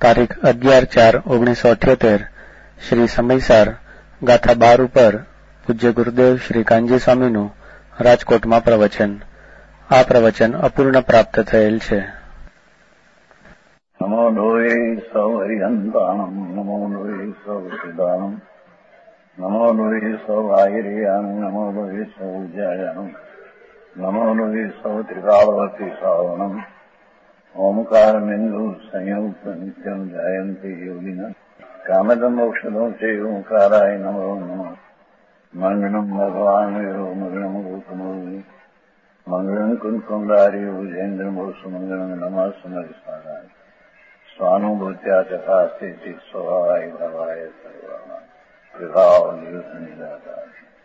તારીખ 11/4/1978 શ્રી સમયસાર ગાથા 12 ઉપર પૂજ્ય ગુરુદેવ શ્રી કાનજી સ્વામીનું રાજકોટમાં પ્રવચન. આ પ્રવચન અપૂર્ણ પ્રાપ્ત થયેલ છે. નમો લોહે સૌ હરિહંતાણમ, નમો લોહે સૌ સિદાનમ, નમો લોહે સૌ આયર્યાન, નમો લોહે સૌ જયાનમ, નમો લોહે સૌ ત્રિકાળવતી સાવનમ, ઓમકાર બિંદુ સંયુક્ત નિત્યમ જયંતી યોગિના કામદમ ઔષધો છે ઓંકારાય નમો નમઃ. મંગળમ ભગવાન વીરો મંગળમ ગૌતમોહિ, મંગળમ કુંકુંડારી ભુજેન્દ્ર મોસુ, મંગળમ નમઃ સમરિસારાય સ્વાનુભૂત્યા ચકાસ્તે સ્વભાવાય ભવાય સર્વાના વિભાવ નિવૃત્ત નિરાકાર.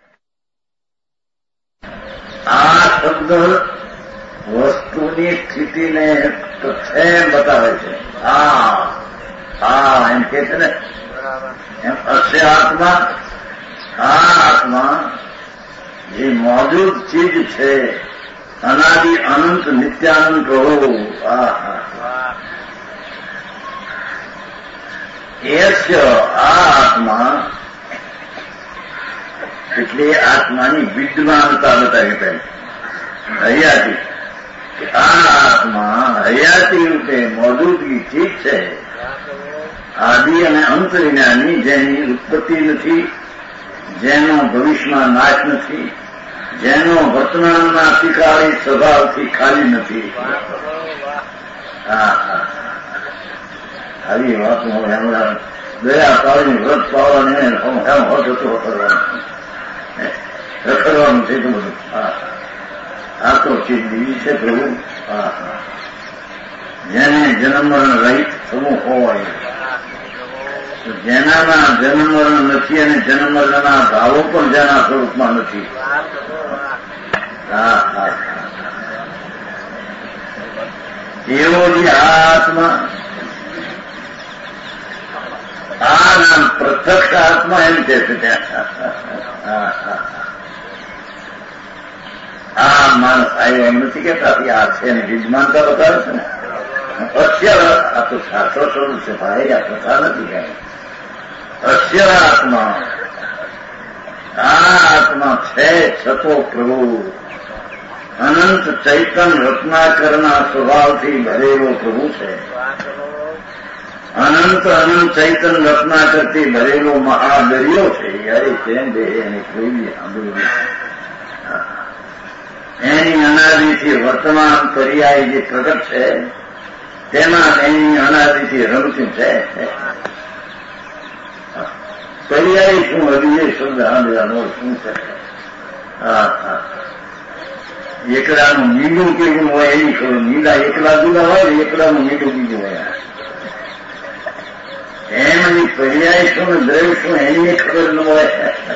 આ શબ્દ વસ્તુની સ્થિતિને એમ બતાવે છે. એમ કે છે ને, એમ અસ્ય આત્મા, આ આત્મા જે મોજૂદ ચીજ છે, અનાદિ અનંત નિત્યાનંદ રહો, એસ્ય આ આત્મા એટલે આત્માની વિદ્યમાનતા બતાવી પહેલી હયાતી. આ આત્મા હયાતી રૂપે મોજૂદગી ચીજ છે, આદિ અને અંત વિનાની, જેની ઉત્પત્તિ નથી, જેનો ભવિષ્યમાં નાશ નથી, જેનો વર્તમાનના અતિકાળી સ્વભાવથી ખાલી નથી. આવી વાત હમણાં દયા પાડીને વ્રત પાડવાને એમ હોતો રખડવાનું છે તો બધું. આ તો ચીજ બીજી છે પ્રભુ. જેને જન્મ મરણ રહિત સમૂહ હોય, જેનામાં જન્મ મરણ નથી અને જન્મ મરણના ભાવો પણ જેના સ્વરૂપમાં નથી. એવો જે આત્મા, આ નામ પ્રત્યક્ષ આત્મા એમ કે છે. આ માણસ આવ્યો એમ નથી કેતા, આ છે ને વિદ્યમાનતા બતાવે છે ને. અસ્ય, આ તો શાસ્ત્ર સ્વરૂપ છે ભાઈ, આ પ્રથા નથી કઈ. અસ્ય આત્મા, આ આત્મા છે છતો પ્રભુ અનંત ચૈતન રત્નાકરના સ્વભાવથી ભરેલો પ્રભુ છે. અનંત ચૈતન રત્નાકરથી ભરેલો મહાદરિયો છે. યારે કેમ બે એને કોઈ સાંભળ્યું. એની અનાદિથી વર્તમાન પર્યાય જે પ્રગટ છે, તેમાં એની અનાદિથી રમતું છે. પર્યાય શું હજી એ શબ્દ સાંભળવાનો શું છે? એકડાનું મીંડું કેવું હોય એની ખબર. મીંડા એકલા જુદા હોય ને, એકડાનું મીંડું બીજું હોય. એમની પર્યાય શું ને દ્રવ્ય શું એની ખબર ન હોય.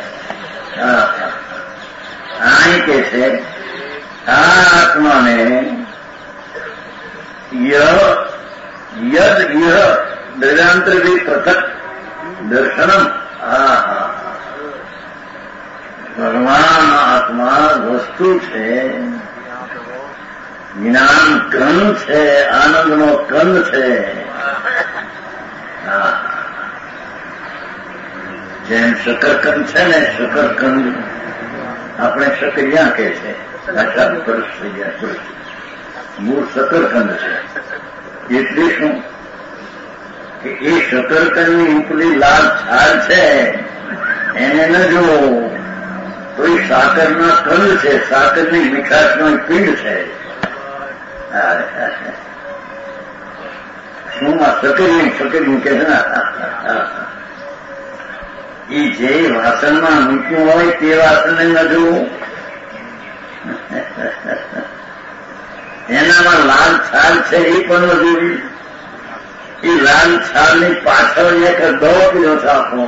અહીં કે છે આ આત્માને યદ દ્રવ્યાંતરથી પૃથક દર્શનમ. ભગવાન આત્મા વસ્તુ છે, જ્ઞાન કંદ છે, આનંદનો કંદ છે. જેમ શકરકંદ છે ને, શકરકંદ આપણે શકરિયા કે છે, મૂળ શકરકંદ છે. એટલે શું કે એ શકરકંદની ઉપલી લાલ છાલ છે, એને ન જોવો તો એ સાકરના કંદ છે, સાકરની મીઠાશનો પિંડ છે. શું આ શકર્યું કે છે ને, એ જે વાસણમાં મૂક્યું હોય તે વાસણને ન જોવું. એનામાં લાલ છાલ છે એ પણ ન જોવી. એ લાલ છાલની પાછળ એક દો કિલો સાખો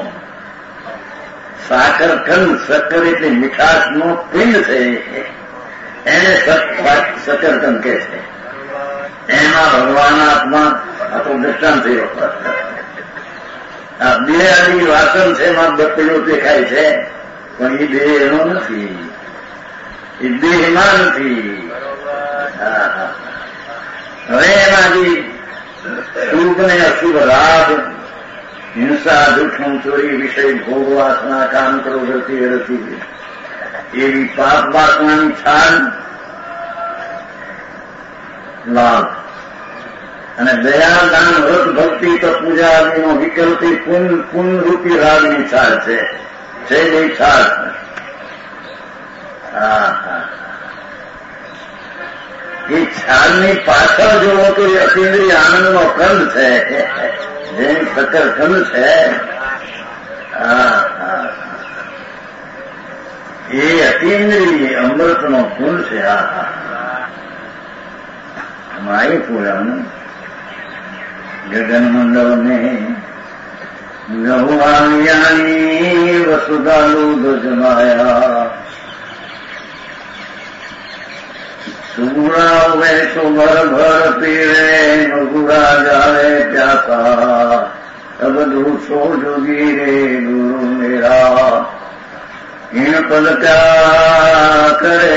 સાકર કંદ, શક્કર એટલે મીઠાશનો પિંડ છે, એને શકરકંદ કે છે. એમાં ભગવાન આત્મા આ તો દ્રષ્ટાંત થયો. આ બે આદિ વાસણ છે, એમાં બત્તીઓ દેખાય છે, પણ એ દેહ એનો નથી, એ દેહમાં નથી. હવે એમાંથી શું યુગને અશુભ રાગ, હિંસા, દુઃખમ, ચોરી, વિષય, ભોગ, વાસના, કામ, ક્રોધ, રતિ, રતિ, એવી પાપ વાસનાની છાલ લાભ અને દયા, દાન, વ્રત, ભક્તિ, પૂજા આદિનો વિકલ્પી પુનરૂપી રાગની છાલ છે એ છાલ. એ છાલની પાછળ જોવો તો એ અતિન્દ્રિય આનંદનો કંદ છે, જેની સકર કંદ છે. એ અતિન્દ્રિય અમૃતનો કુંડ છે. માય પુરાણ ગગન મંડળ ને નવાણિયાની વસુદાલુદ જમાયા, સુગુણા વે તો ભર ભર પીરે, નગુરા જાવે પ્યાસા, અબધુ સો જોગી રે ગુરુ મેરા, इन पद क्या करे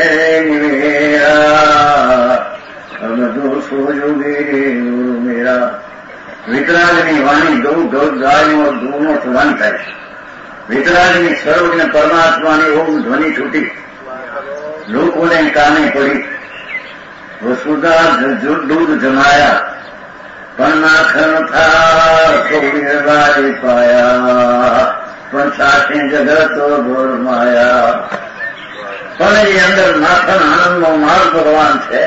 मेरा, अब दोषो जोगे गुरु मेरा. વિતરાગની વાણી ગૌ ગાયો દૂનો વન થાય. વિતરાગની સર્વજ્ઞ પરમાત્માની ઓમ ધ્વનિ છૂટી, લોકોને કાને પડી. વસુધા દૂધ જમાયા, પણ નાખન થા સૌરી પાયા, પણ સાચી જગત ગોરમાયા. પણ એ અંદર નાથન આનંદનો માર્ગ ભગવાન છે.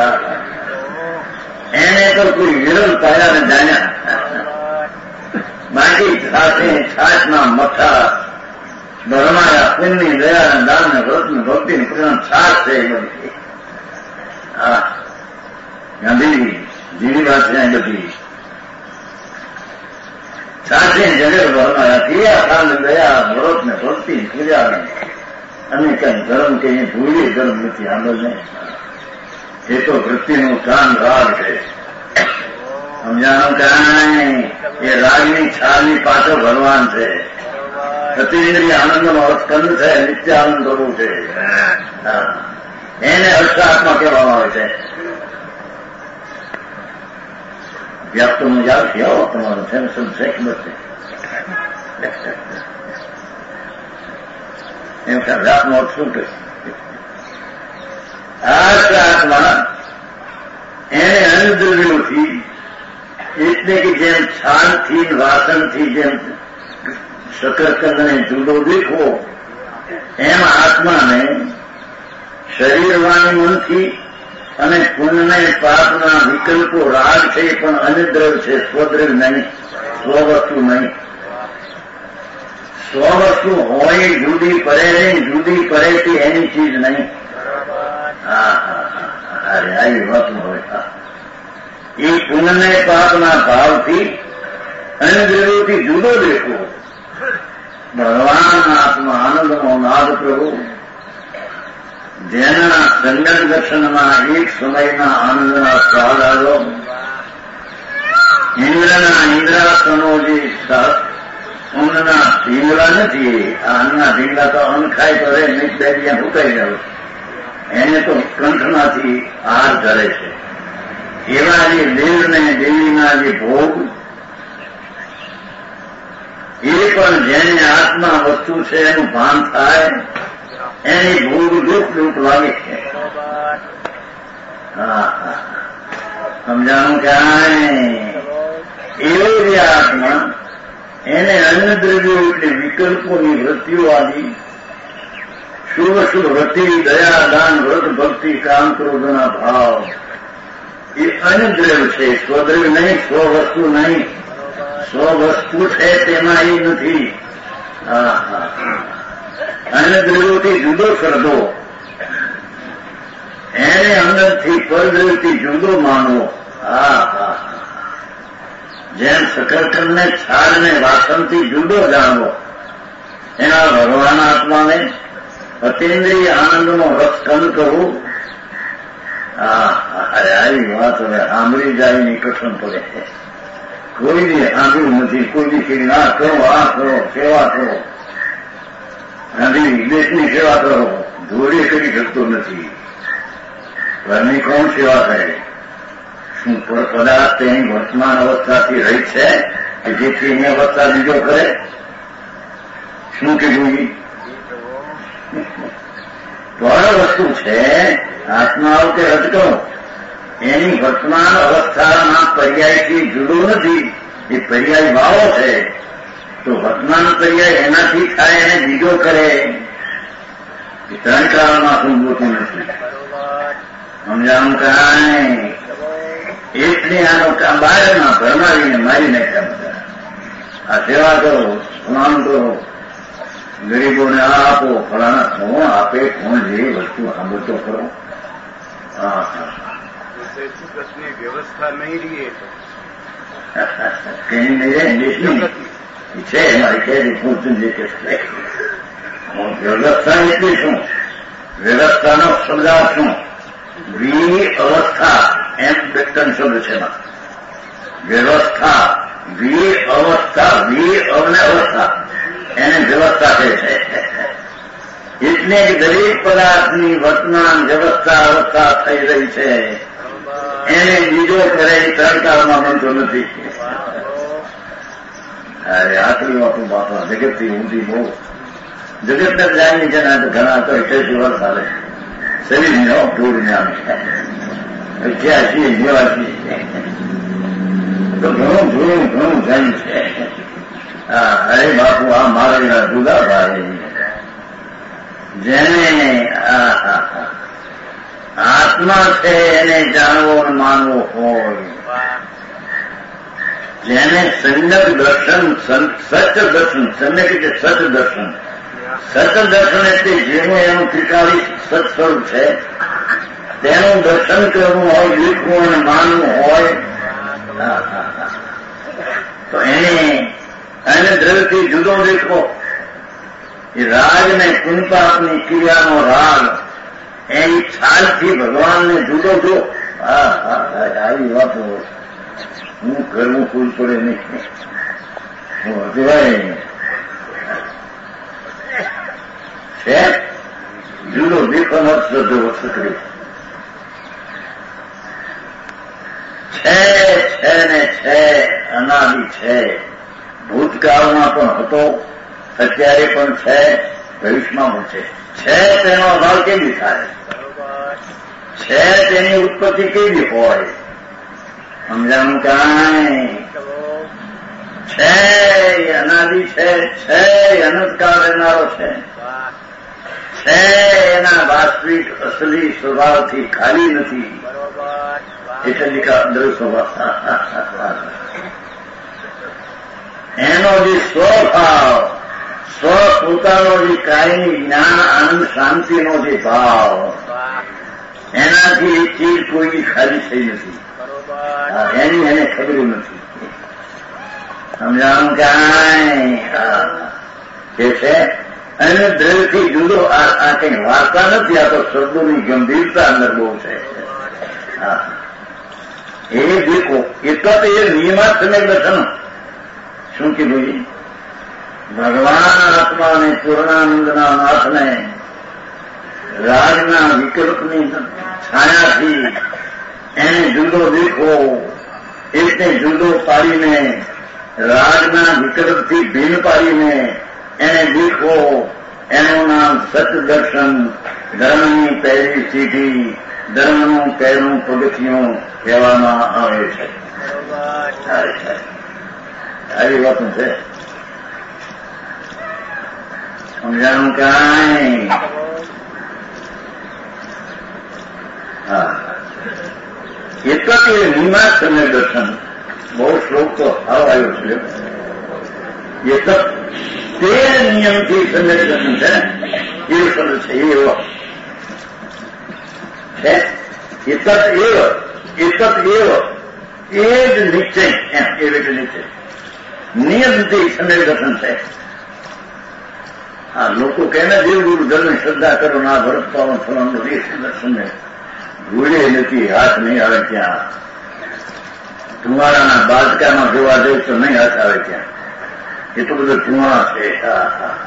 એને તો કોઈ વિરલ પાયા ને જાણ્યા. બાકી સાથે છાછના મઠા ભરમાયા, પુણ્ય, દયા, દાન, વ્રત, ભક્તિ પૂર્ણ છાછ છે એ બધી. ગાંધીજી જીની વાત છે બધી સાથે જગત ભરમાયા. ક્રિયા, દાન, દયા, વ્રત ને ભક્તિ પૂજા અને કઈ ધર્મ કે ભૂલી ધર્મ નથી. આંદોલન એ તો વૃત્તિનું કાન રાગ છે. સમજાણું કાંઈ એ રાગની છાલની પાછળ ભગવાન છે. અતિન્દ્રિય આનંદનો અર્થકંદ છે, નિત્ય આનંદ કરવું છે. એને હર્ષાત્મા કહેવામાં આવે છે. વ્યાપ્તમાં યાદ થયો તમારો છે ને સબ શેખ બચે એમ વ્યાપનો અર્થ શું કહે? આત્મા એને અનુદ્રવ્યોથી, એટલે કે જેમ છાલથી વાસણથી જેમ શકરકંદને જુદો દેખવો, એમ આત્માને શરીર, વાણી, મનથી અને પુણ્ય પાપના વિકલ્પો રાગ છે, પણ અનુદ્રવ છે, સ્વદ્રવ નહીં, સ્વવસ્તુ નહીં. સ્વવસ્તુ હોય જુદી પડે નહીં, જુદી પડે તે એની ચીજ નહીં. અરે આવી વાત હોય. એ પુણ્ય પાપના ભાવથી અનુદ્રવ્યોથી જુદો દેખો. ભગવાન આત્મા આનંદનો નાદ પ્રભુ, જેના સંગત દર્શનમાં એક સમયના આનંદના સ્વાદ આવ્યો. ઇન્દ્રના ઇન્દ્રાસનો જે અન્નના ઢીંગલા નથી, આ અન્નના ઢીંગલા તો અન્ન ખાય કરે નહીં, બે જ્યાં ઉકાઈ જાય, એને તો કંઠમાંથી આહાર ધરે છે. એવા જે દેવ ને દેવીના જે ભોગ, એ પણ જેને આત્મા વસ્તુ છે એનું ભાન થાય, એની ભોગ દુઃખ દુઃખ લાગે છે. સમજાણું ક્યાંય એવો જે આત્મા, એને અન્નદ્રવ્યો એટલે વિકલ્પોની વૃત્તિઓ આવી, શુભ શુભ વૃત્તિ, દયા, દાન, વ્રત, ભક્તિ, કામ, ક્રોધના ભાવ, એ અન્નદ્રવ્ય છે. સ્વદ્રવ્ય નહીં, સ્વવસ્તુ નહીં. સ્વવસ્તુ છે તેમાં એ નથી. અન્નદ્રવ્યોથી જુદો શ્રદ્ધો, એને અંદરથી પરદ્રવ્યથી જુદો માનવો. જેમ શકરકંદને છાલને વાસણથી જુદો જાણવો, એના ભગવાન આત્માને અતિન્દ્રિય આનંદનો રસકંદ કરવું. અરે આવી વાત હવે સાંભળી જાય ની કઠણ પડે. કોઈને સાંભળ્યું નથી, કોઈની કીધી ના કરો, આ કરો, સેવા કરો, ગાંધી દેશની સેવા કરો, જોડે કરી શકતો નથી. ઘરની કોણ સેવા કરે? શું પદાર્થ તેની વર્તમાન અવસ્થાથી રહી છે કે જેથી એની અવસ્થા બીજો કરે? શું કીધું? પણ વસ્તુ છે આત્માઓ કે રટકો એની વર્તમાન અવસ્થાના પર્યાયથી જુદો નથી, એ પર્યાય ભાવો છે. તો વર્તમાન પર્યાય એનાથી થાય એને બીજો કરે, એ ત્રણ કાળમાં સંભવતું નથી. સમજાવું કાંઈ? એટલે આનો બહારના ભરમાવીને મારી નાખ્યા બધા. આ સેવા કરો, સ્નાન કરો, ગરીબોને આ આપો, ફલાણા કોણ આપે, કોણ જે વસ્તુ સાંભળતો કરો. વ્યવસ્થા નહીં રહીએ કઈ નહીં રહે દેશની છે મારી કહેલી પૂછતું જે કે વ્યવસ્થા એટલે શું? વ્યવસ્થાનો શબ્દાર્થ શું? અવસ્થા એમ ત્રણ શબ્દ છે એમાં. વ્યવસ્થા અવસ્થા અવને અવસ્થા એને વ્યવસ્થા કહે છે. એટલે દરેક પદાર્થની વર્તમાન વ્યવસ્થા અવસ્થા થઈ રહી છે એને બીજો કરે એ ત્રણ કાળમાં બનતો નથી. અરે આટલી વાતો બાપા જગતથી ઊંધી બહુ જગતને જાણી છે ને ઘણા તો 88 વર્ષ હાલે શરીરને ટૂર જ્ઞાન 88 89 તો ઘણું જાણ છે. હા અરે બાપુ આ મારા જુદા ભાઈ જેને આત્મા છે એને જાણવો અને માનવો હોય, જેને સંયક દર્શન સચ દર્શન સમ્યક એટલે સચ દર્શન એટલે જેનું એનું ત્રિકાળી સત સ્વરૂપ છે તેનું દર્શન કરવું હોય, દેખવું અને માનવું હોય તો એને દ્રવ્યથી જુદો દેખો. એ રાગ ને પુણ્યપાપની ક્રિયાનો રાગ એની છાલથી ભગવાનને જુદો જો. આવી વાતો હું કરવું કોઈ પડે નહીં. છે જુદો દેખવાનો શ્રદ્ધો વસ્તુ કરી છે ને છે અનાદિ છે. ભૂતકાળમાં પણ હતો, અત્યારે પણ છે, ભવિષ્યમાં પણ છે. તેનો અભાવ કેવી થાય? છે તેની ઉત્પત્તિ કેવી હોય? સમજાણું કાંઈ? છે અનાદિ છે અનંતકાળ રહેનારો છે એના વાસ્તવિક અસલી સ્વભાવથી ખાલી નથી. એટલે દ્રવ્ય સ્વભાવ એનો જે સ્વભાવ પોતાનો જે કાયમી જ્ઞાન આનંદ શાંતિનો જે ભાવ એનાથી એ ચીજ કોઈ ખાલી થઈ નથી. એની એને ખબર નથી. સમજાણું કાંઈ? કે છે અને દ્રવ્યથી જુદો આ કઈ વાર્તા નથી, આ તો શબ્દોની ગંભીરતા અંદર બહુ છે. એ દેખો એટલા તો એ નિયમાત્મક દર્શન. શું કીધું? ભગવાન આત્મા અને પૂર્ણાનંદના નાથને રાજના વિકલ્પની છાયાથી એને જુદો દેખો, એટલે જુદો પાડીને રાજના વિકલ્પથી ભિન્ન પાડીને એને દેખો. એનું નામ સતદર્શન, ધર્મની પહેલી સીધી, ધર્મનું પહેલું પગથિયું કહેવામાં આવે છે. આવી વાત છે. સમજાણું કાંઈ? એટલા કે નિમાસ સમય દર્શન બહુ શ્લોક તો આવ્યો છે. એ તો તે નિયમથી સમય દર્શન છે ને એવો શબ્દ છે. એવો છે એતત એવ એ જ નિશ્ચય એમ એ રીતે નિશ્ચય નિયમથી સમય દર્શન છે. હા લોકો કહે ને દેવ ગુરુ ધર્મ શ્રદ્ધા કરો ના ભરત પાવન ફલાનું એ દર્શન ને ભૂલે નથી, હાથ નહીં આવે ત્યાં. ધુમાડાના બાદકામાં જોવા જાય તો નહીં હાથ આવે ત્યાં. એટલું બધું ધુમાડા છે.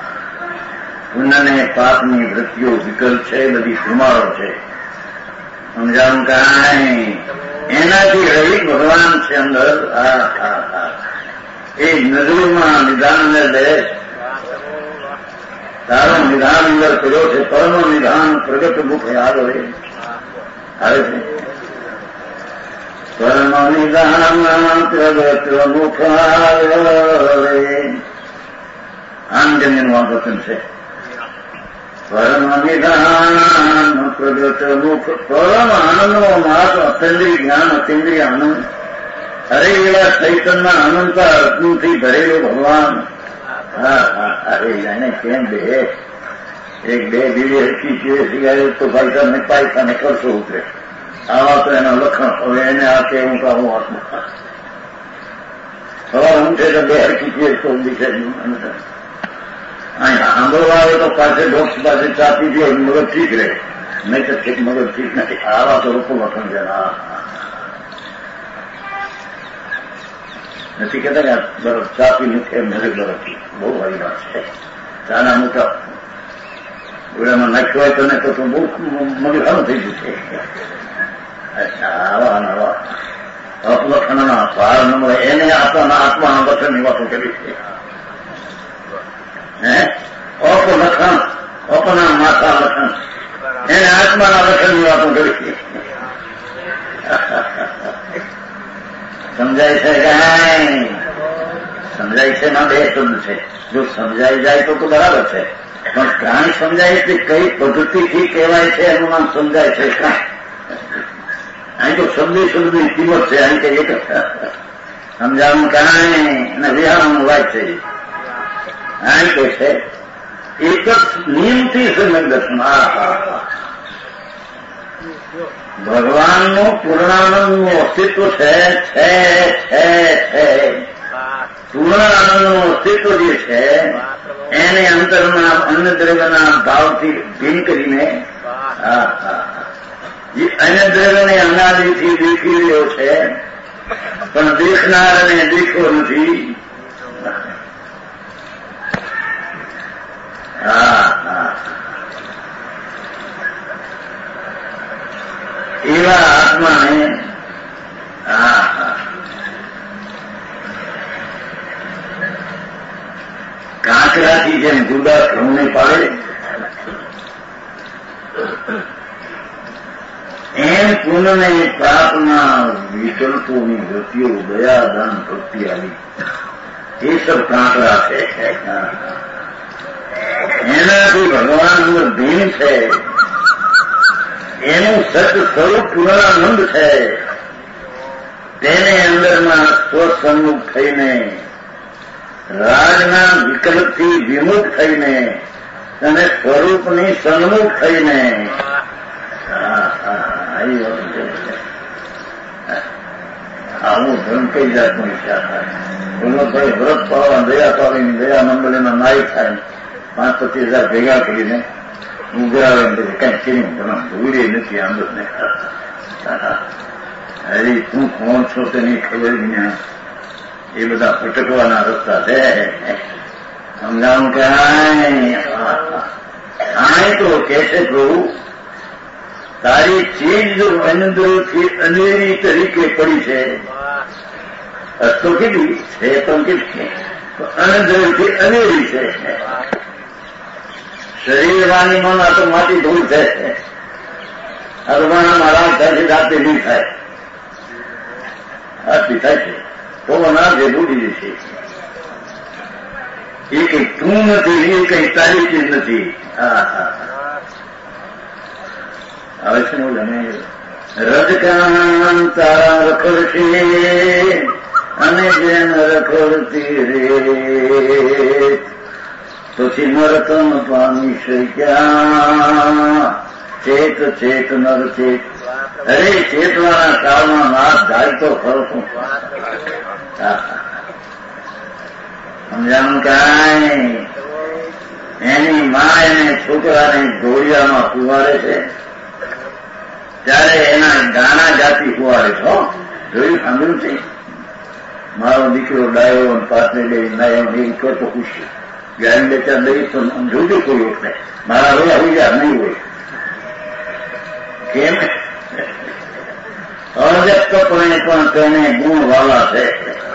પુણ્યને પાપની વૃત્તિઓ વિકલ્પ છે, બધી ધુમાડો છે. સમજાવું કાંઈ એનાથી રહિત ભગવાન છે અંદર. એ નજરમાં નિધાન દે તારો નિધાન અંદર કર્યો છે. પરમ નિધાન પ્રગટ મુખ યાદ હોય આવે છે. પરમ નિધાન પ્રગટ મુખ આવે આંજન્યનું આ વચન છે. પરમ નિધાન પ્રગટ મુખ પરમ આનંદનો માર્ગ અતેન્દ્રિય જ્ઞાન અતેન્દ્રિય આનંદ. અરે એવા ચૈતનના અનંતા રત્નથી ભરેલું ભગવાન. અરે એને કેમ બે એક બે બીજી હરકી છે સિગારેટ તો ભાઈ ને પાયખાને કરશો ઉતરે. આવા તો એના લખણ. હવે એને આ કે હું કહું આત્મા સવાર ઉઠે તો બે હરકી છે તો દિશે અહીંયા આંદોલન આવે તો પાસે ડોક્ટર પાસે ચા પીધી હોય મગજ ઠીક રહે. નહીં તો ઠીક મગજ ઠીક નથી. આવા તો લોકો લખણ છે. નથી કહેતા કે બરફ ચા પી નથી મગજ બરફ બહુ સારી વાત છે. ચાના મોટા ગોળામાં નાખ્યો હોય તને તો બહુ મગજ સારું થઈ ગયું છે. આવા નવા અપલખણના પાર નંબર એને આપવાના આત્માના લખણની વાતો કરી છે. અપલખણ અપના માથા લખણ એને આત્માના લખણની વાતો કરી છે. સમજાય છે કાંઈ? સમજાય છે ના બે શબ્દ છે. જો સમજાઈ જાય તો બરાબર છે. પણ કાંઈ સમજાય છે કઈ પદ્ધતિથી કહેવાય છે એનું નામ સમજાય છે કાંઈ. અહીં તો શબ્દની કિંમત છે. અહીં કઈ એક સમજાવવાનું કાંઈ અને વિહારનું વાત છે. અહીં કઈ છે એક જ નિયમથી સમ્યક દર્શન. ભગવાનનું પૂર્ણાનંદનું અસ્તિત્વ છે. પૂર્ણાનંદનું અસ્તિત્વ જે છે એને અંતરના અન્ય દ્રવ્યના ભાવથી ભીન કરીને અન્ય દ્રવ્યને અનાદિથી દેખી રહ્યો છે. પણ દેખનારને દેખવો નથી. એવા આત્માને કાંકરાથી જેમ જુદા ઘઉંને પાડે એમ પુનઃને પાપના વિકલ્પોની ગતિઓ દયા દાન ભક્તિ આવી એ સબ કાંકરા છે. એનાથી ભગવાન અંદર ભીન છે. એનું સત સ્વરૂપ પૂર્ણાનંદ છે. તેને અંદરમાં સ્વસન્મુખ થઈને રાજના વિકલ્પથી વિમુખ થઈને અને સ્વરૂપની સન્મુખ થઈને આવું ધર્મ કઈ જાતનો ઈચ્છા થાય. બોલો ભાઈ વ્રત પાડવા દયા પાડીને દયા મંડળીના નાયક થાય 5-25,000 ભેગા કરીને ઉઘરાવે કઈ કેમ તમે ભૂલી નથી આંદોલને. હરી તું કોણ છો તેની ખબર જ્ઞાન એ બધા ભટકવાના રસ્તા છે. સમજાવું કે આય તો કે છે પ્રભુ તારી ચીજ જો અંદરથી અનેરી તરીકે પડી છે. તો કેટલી છે તો કેટલી અંદરથી અનેરી છે. શરીર વાની મન આ તો માટી ધૂળ છે. અરવાના મારા ત્યાંથી રાતે નહીં થાય. આથી થાય છે તો ના જે ડૂબી જશે. એ કઈ તું નથી. એ કઈ તારી ચીજ નથી. આવે છે ને જાણે રજકાન તારા રખડશે અને જેન રખડતી રે પછી નરતન પામી શક્યા. ચેત ચેત નર ચેત. અરે ચેતવાના કાળમાં નાથ જાય તો ખરો. સમજાણું કાંઈ? એની મા એને છોકરાને ઘોડિયામાં કુવાડે છે ત્યારે એના ગાણા ગાતી કુવાડે છો. જોયું સાંભળ્યું છે? મારો દીકરો ડાયો પાછને લઈ નાયો એ કહો તો ખુશ ગાયન બેચાર લઈ તો જોજો કોઈ વખતે મારા રોયા હોય નહીં હોય. કેમ અવ્યક્તપણે પણ તેને ગુણવાળા છે.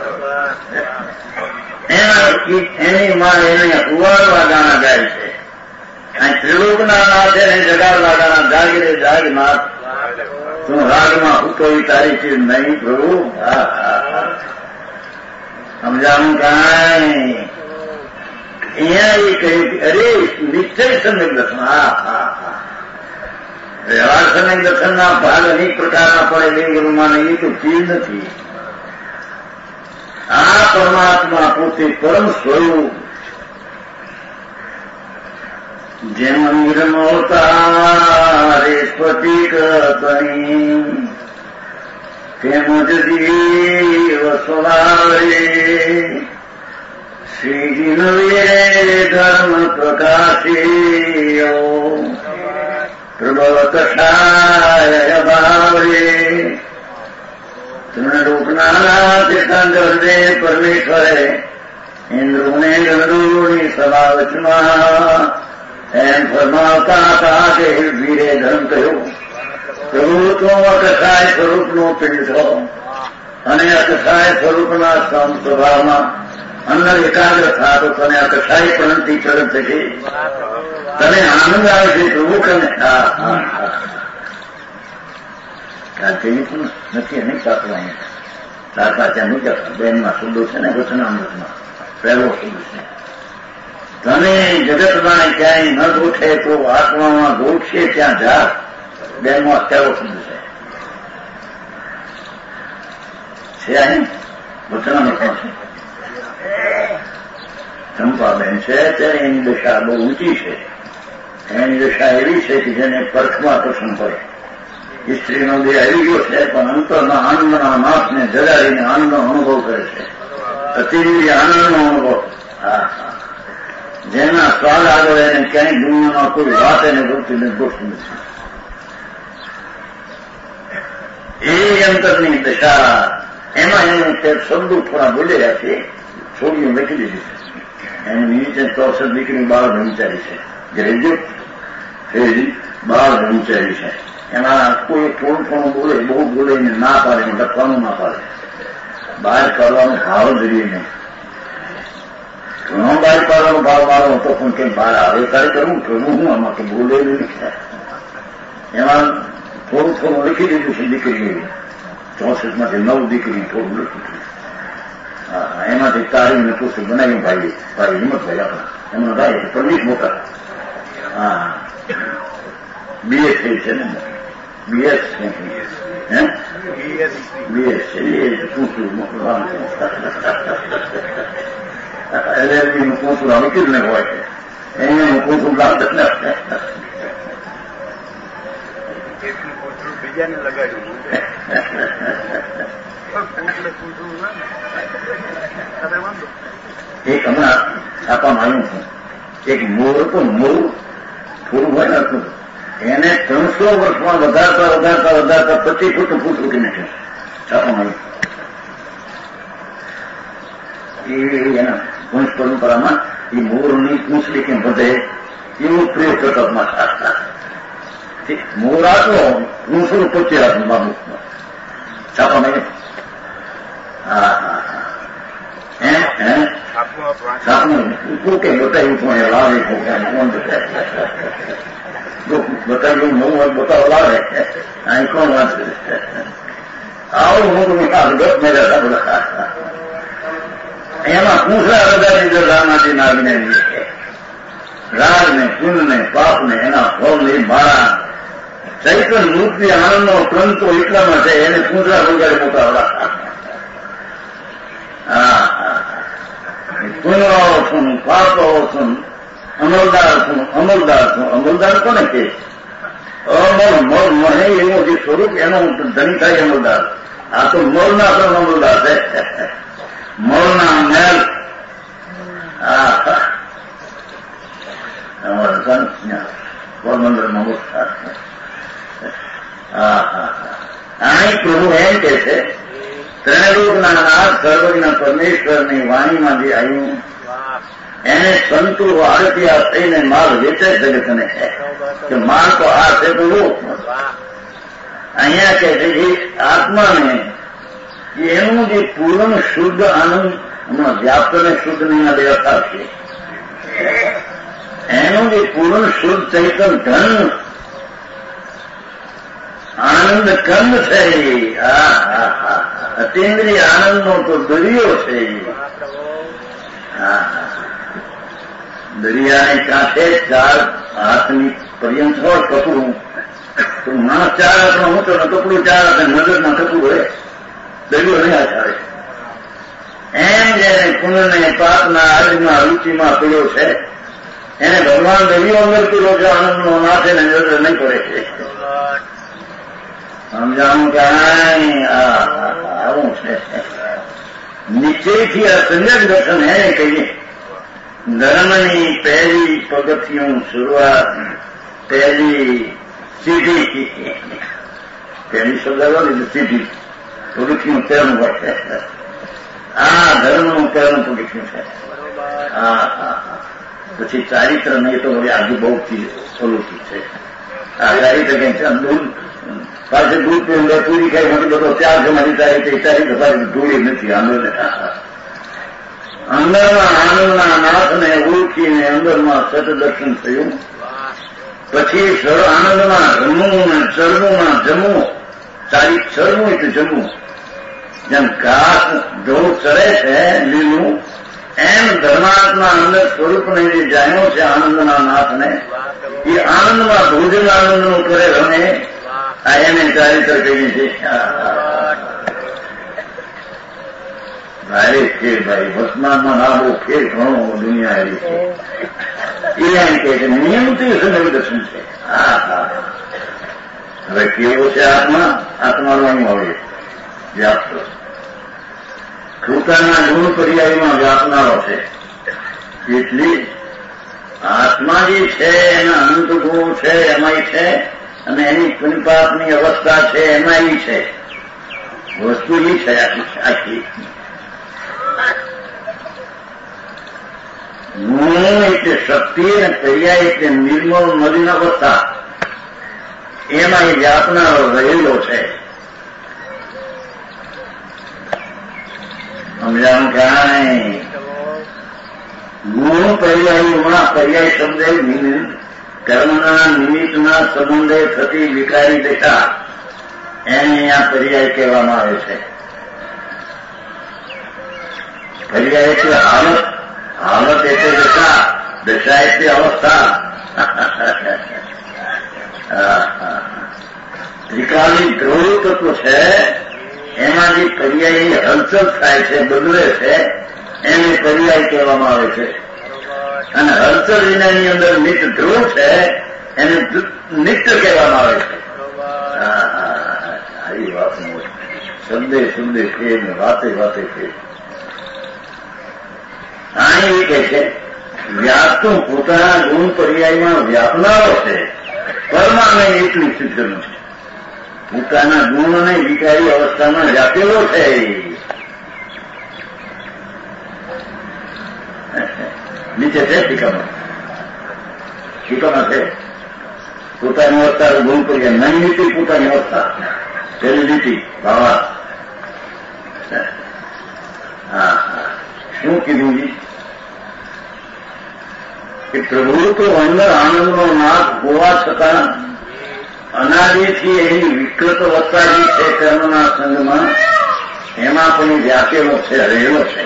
એની માં એને ઉવાળવા ગાણા ગાય છે. અહીં ત્રિલોકના નાથ એને જગાડવા ગાણા જાગીરે જાગનાથ તું રાગમાં ઉતોવી તારી ચીજ નહીં પ્રભુ. સમજાવું કાંઈ અહીંયા એ કહ્યું કે અરે નિશ્ચય સમ્યક દર્શન. વ્યવહાર સમ્યક દર્શનના ભાગ અનેક પ્રકારના પડે દેવ ગુરુમાં એ તો ચીજ નથી. આ પરમાત્મા પોતે પરમ સ્વરૂપ જેમ નિર્મળતા રે સ્ફટિક તણી તેમજ જીવ સ્વભાવે શ્રીજી નવે ધર્મ પ્રકાશીયો પ્રબળ કષાય ભાવે તૃણરૂપના તીર્થંકરે પરમેશ્વરે ઇન્દ્રોને ગણોની સભા વચમાં એમ ફરમાવતા હતા કે વીરે ધર્મ કહ્યું પ્રભુ તો અકસાય સ્વરૂપનો પિંડ છો અને અકસાય સ્વરૂપના સ્વભાવમાં અંદર એકાગ્ર થા તો તને અકસાય પણથી ચડત થશે. તને આનંદ આવે છે પ્રભુ કને તેની પણ નથી અને સાચવાની સાચા ત્યાં મુજબ બેનમાં શબ્દો છે ને વચનામૃતમાં પહેલો શબ્દ છે. તને જગતમાં ક્યાંય ન ગોઠે તો આત્મામાં ગોઠશે ત્યાં જા. બેનમાં પહેલો શબ્દ છે અહીં વચનામૃતમાં છે. ચંપાબેન છે ત્યારે એની દશા બહુ ઊંચી છે. એની દશા એવી છે કે જેને પરખમાં આકર્ષણ પડે. સ્ત્રીનો દેહ આવી ગયો છે પણ અંતરના આનંદના નાથને જગાડીને આનંદનો અનુભવ કરે છે. અતિવી આનંદનો અનુભવ. જેના સ્વાદ આગળ એને ક્યાંય દુનિયામાં કોઈ વાત એને ગોઠતી નથી. એ અંતરની દશા એમાં એને શબ્દો થોડા બોલેલા છે. છોડીઓ લખી દીધી છે. એની નીચે 64 દીકરી બાળ બ્રહ્મચારી છે. ગ્રેજ્યુએટ થયેલી બાળ બ્રહ્મચારી છે. એમાં કોઈ થોડું બોલે બહુ બોલે ને ના પાડે લખવાનું ના પાડે. બહાર કાઢવાનો ભાવ જ રહીએ નહીં. ઘણો બહાર કાઢવાનો ભાવ મારો હતો પણ કંઈ બહાર આવે તારે કરવું હું આમાં તો બોલે નહીં. એમાં થોડું લખી દીધું છે દીકરી. 64માંથી 9 દીકરી થોડું લખી દીધું. એમાંથી તારીને પુસ્તક બનાવ્યું ભાઈ હિંમતભાઈ આપણા એમનો ભાઈ પરવીશ મોટા. બીએસ થઈ છે ને બીએસ બીએસ છે એ પૂછવું મોકલવાનું એલએલબીનું પૂછવું હવે કેટલું હોય છે એનું પૂછવું લાભ બીજાને લગાડ્યું એક હમણાં છાપામાં આવ્યું છું. એક મોર હતો મોર થોડું હોય ને હતું એને 300 વર્ષમાં વધારતા 25 ફૂટ પૂછડું નાખ્યું. છાપામાં આવ્યું. એના વંશ પરંપરામાં એ મોરની પૂંછડી કેમ વધે એવો પ્રયોગ કરતા મોર આટલો પૂંછડું 25 હાથનું બાબુ છાપામાં કે બતાવ્યું પણ લાવે કોણ બતાવ્યું નવું હોય બતાવ લાવે અહીં કોણ વાંચે આવું મોટું ગત મેળા બધા એમાં પૂછડા રજાની જો રામાજી આવીને રાજને પુણ્યને પાપને એના ફળને મારા ચૈતન મૂર્તિ આનંદનો ક્રંતો એટલામાં છે એને પૂછડા વગાડી મોટા પુણ્યવાળો છું પાપવાળો છું અમલદાર કોને કે અમલ મને એવું જે સ્વરૂપ એનો ધણી થાય અમલદાર. આ તો મળના પણ અમલદાર છે. મળના મેલ પોરબંદરમાં અહીં પ્રભુ એમ કે છે ત્રણરૂપના નાથ સર્વજ્ઞ પરમેશ્વરની વાણીમાં જે આવ્યું એને સંતો આરતીયા થઈને માલ વેચે જગતને છે કે માલ તો આ છે તો અહીંયા કહે છે કે આત્માને એનું જે પૂર્ણ શુદ્ધ આનંદ વ્યાપ્ત ને શુદ્ધ ની વ્યવસ્થા છે, એનું જે પૂર્ણ શુદ્ધ ચૈતન ધન આનંદ કંદ છે, અતિન્દ્રિય આનંદનો તો દરિયો છે. દરિયાને કાંઠે 4 હાથની પર્યંત હોય કપડું, તો માણસ 4 હાથમાં મોટો ને કપડું 4 હાથ, નજરમાં કપડું હોય, દરિયો નહીં આચારે. એમ જેને પુણ્યને પાપના આજમાં રુચિમાં પડ્યો છે એને ભગવાન દરિયો અંદર પીલો છે, આનંદનો માથે ને નજર નહીં પડે છે. સમજાવું કે આવું છે. નિશ્ચયથી આ સંજ્ઞક દર્શન એને કહીએ. ધર્મની પહેલી પગથિયું શરૂઆત, પહેલી સીધી, પહેલી શબ્દ સીધી પગથિયું પહેલું હોય. આ ધર્મનું પહેલું પગથિયું છે. પછી ચારિત્ર નહીં તો હવે આજુ બહુ ઓલું છે. આ ચારિત્ર કઈ છે, દૂધ પાસે દૂધ પીવું પૂરી ખાઈ મને બધો ત્યાગ છે, મારી ચારિત્ર પાછી ધૂળી નથી. અંદરમાં આનંદના નાથને ઓળખીને અંદરમાં સતદર્શન થયું. પછી આનંદમાં રમવું ને ચરવું જમવું, ચરવું એટલે જમવું. જેમ ઘાસ ઢોળ ચરે છે લીલું, એમ ધર્માત્મા અંદર સ્વરૂપને જે જાણ્યો છે આનંદના નાથને, એ આનંદમાં ભોજન આનંદનું કરે રમે. આ એને ચારિત્ર કહીએ છે. ભારે ફેર ભાઈ, વર્તમાનમાં ના બહુ ફેર ઘણો દુનિયા એવી છે. એ એમ કહે છે નિયમથી સમય દર્શન છે. હવે કેવો છે આત્મા? આત્માનો અહીં આવે વ્યાપ્ત, કૃતાના ગુણ પર્યાયમાં વ્યાપનારો છે. એટલી આત્મા જે છે એના અનંત ગુણો છે એમાંય છે, અને એની પુનિપાપની અવસ્થા છે એમાં એ છે. વસ્તુ એ છે આખી. ગુણ એટલે શક્તિ અને પર્યાય એટલે નિર્મળ મલિન અવસ્થા, એમાં એ વ્યાપનારો રહેલો છે. સમજાવું કે ગુણ પર્યાયમાં પર્યાય શબ્દ કર્મના નિમિત્તના સંબંધે થતી વિકારી દશા, એને અહીંયા પર્યાય કહેવામાં આવે છે. પર્યાય એટલે હાલત, હાલત એટલે દશા, દશા એટલે અવસ્થા. ત્રિકાલી ધ્રુવ તત્વ છે, એમાં જે પર્યાયની હલચલ થાય છે, બદલે છે, એને પર્યાય કહેવામાં આવે છે. અને હલચલ વિનાની અંદર નિત્ય ધ્રુવ છે, એને નિત્ય કહેવામાં આવે છે. આવી વાત શબ્દે શબ્દે ફેર ને વાતે વાતે ફેર. અહીં એ કહે છે વ્યાપતું પોતાના ગુણ પર્યાયમાં વ્યાપનારો છે, પરમાને એટલું સિદ્ધનું છે. પોતાના ગુણ અને વિકારી અવસ્થામાં વ્યાપેલો છે. નીચે છે ટીકામાં, ટીકામાં છે પોતાની અવસ્થા ગુણ પર્યાય, નહીં નીતિ પોતાની અવસ્થા, પેલી નીતિ ભાવા. શું કીધું જી? કે પ્રભુ તો અંદર આનંદનો નાથ હોવા છતાં અનાદિથી એની વિકૃત અવસ્થા જે છે કર્મના સંઘમાં, એમાં પણ વ્યાપેલો છે, રહેલો છે.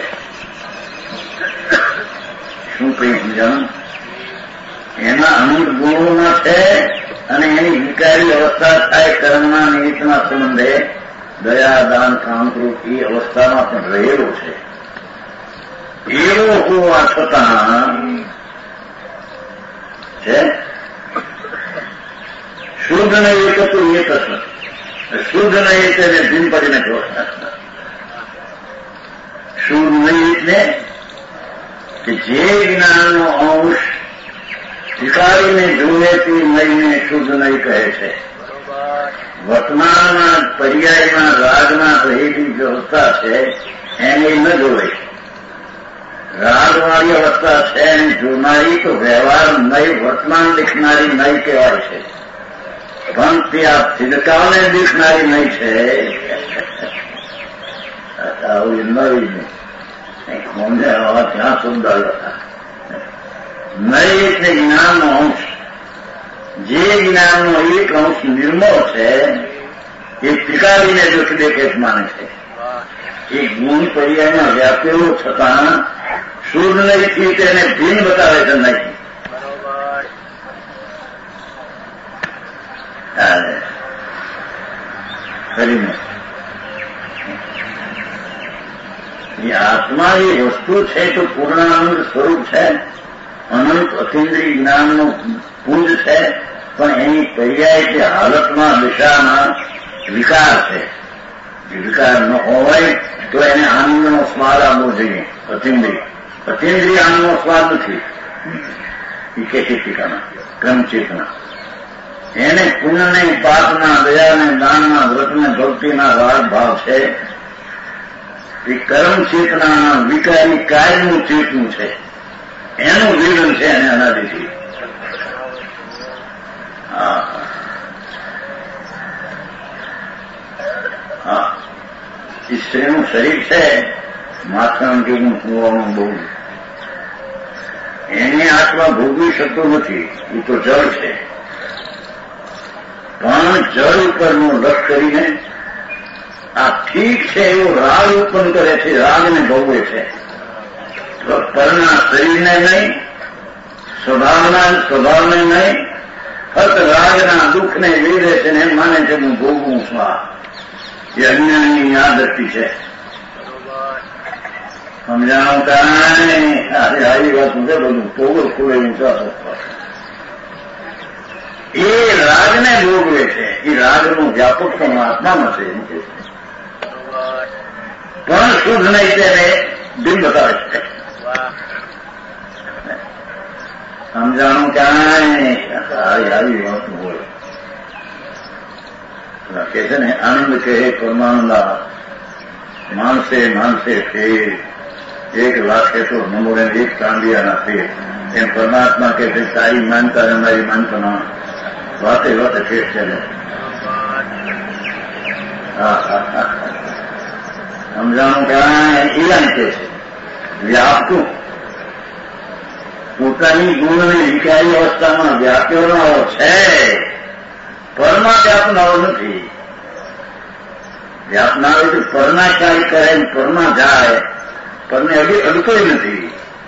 શું કહી સમજાણું? એના અનંત ગુણોમાં છે, અને એની વિકારી અવસ્થા થાય કર્મના નિમિત્તના સંબંધે દયા દાન કામ એ અવસ્થામાં પણ રહેલો છે. એવો હોવા છતાં છે શુદ્ધ ને એક હતું, એક હતું શુદ્ધ ને એક એને ભીમ પડીને કહો. શુદ્ધ નહીં એટલે કે જે જ્ઞાનનો અંશ સ્વીકારીને જુએ તે નહીને શુદ્ધ નહીં કહે છે. વર્તમાનમાં પર્યાયમાં રાગમાં રહેલી વ્યવસ્થા છે એને ન જોવે. રાગવાળી અવસ્થા છે એને જોનારી તો વ્યવહાર નહીં, વર્તમાન દેખનારી નહીં કહેવાય છે. પણ તે આ સિડકાઓને દીખનારી નહીં છે. આવું નવી નહીં કોને આવા ત્યાં સુંદર હતા. નહીં એટલે જ્ઞાનનો અંશ. જે જ્ઞાનનો એક અંશ નિર્મળ છે એ ટીકાવીને દેખ માને છે. એ ગુણ પર્યાયમાં વ્યાપેલો છતાં શુદ્ધ નહીંથી તેને ભિન્ન બતાવે છે નહીં. કરીને એ આત્મા એ વસ્તુ છે તો પૂર્ણાનંદ સ્વરૂપ છે, અનંત અતિન્દ્રિય જ્ઞાનનું પુંજ છે, પણ એની પર્યાય કે હાલતમાં દિશામાં વિકાર છે. વિકાર ન હોય તો એને આનંદનો સ્વાદ આવવો જોઈએ. અતિન્દ્રિય આનંદનો સ્વાદ નથી. એ કે ટીકાના ક્રમચેતના એને પુણ્યને પાપના દયાને દાનના વ્રતને ભક્તિના રાગ ભાવ છે. એ કર્મ ચેતનાના વિકારી કાયનું ચેતનું છે. એનું જીવન છે એને અનાદિથી. એ સ્ત્રીનું શરીર છે માથાનું કેવું કુવાનું બહુ એને આત્મા ભોગવી શકતો નથી. એ તો જળ છે. પણ જળ ઉપરનું લક્ષ કરીને આ ઠીક છે એવો રાગ ઉત્પન્ન કરે છે, રાગને ભોગવે છે. પરના શરીરને નહીં, સ્વભાવને નહીં, ફક્ત રાગના દુઃખને લીધે છે ને એમ માને છે હું ભોગવું છું. એ અજ્ઞાનની આ દ્રષ્ટિ છે. સમજાણું કાંઈ આવી વાત છે. બધું પોગળ ખુલે એ રાગને ભોગવે છે. એ રાગનું વ્યાપક પણ આત્મામાં છે એમ કે છે. પણ શુદ્ધ નહીં તેને દિલ બતાવે છે. સમજાણું કાંઈ આવી વાત બોલે કે છે ને આનંદ કહે પરમાનંદા માનસે ફેર એક લાખે તો નમોને એક તાંડિયાના ફેર. એમ પરમાત્મા કે છે તારી માનતા અને મારી માનતા વાતે ફેર છે. સમજાણું કાંઈ એલાન કે છે વ્યાપતું પોતાની ગુણની વિકારી અવસ્થામાં વ્યાપ્યોનો છે, પરમાં વ્યાપનારો નથી. વ્યાપનારો તો પરના કાર્ય કરે પરમાં જાય, પરને અડતો નથી.